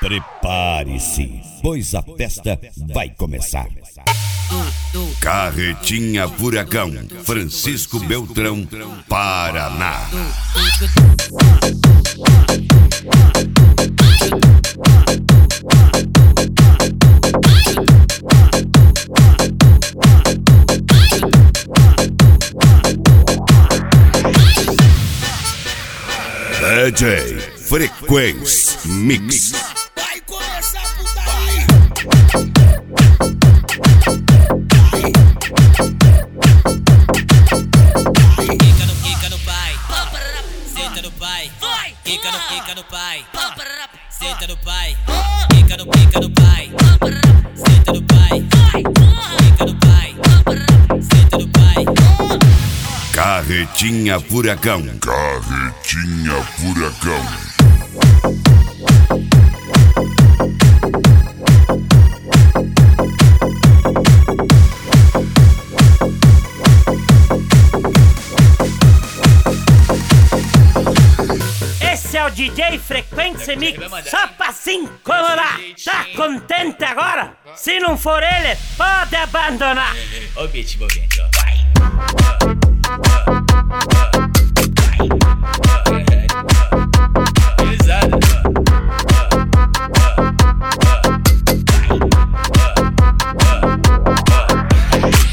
Prepare-se, pois a festa vai começar. Carretinha Furacão, Francisco Beltrão, Paraná. DJ Frequência Mix. Vai começar a putaria. Quica no pai, senta no pai. Quica no pai, senta no pai. Quica no pai, senta no pai. Quica no pai, senta no pai. Carretinha Furacão. Carretinha Furacão. Esse é o DJ Frequência Mix, só pra se incomodar. Tá contente agora? Se não for ele, pode abandonar. Ó o beat envolvente, ó. Vai.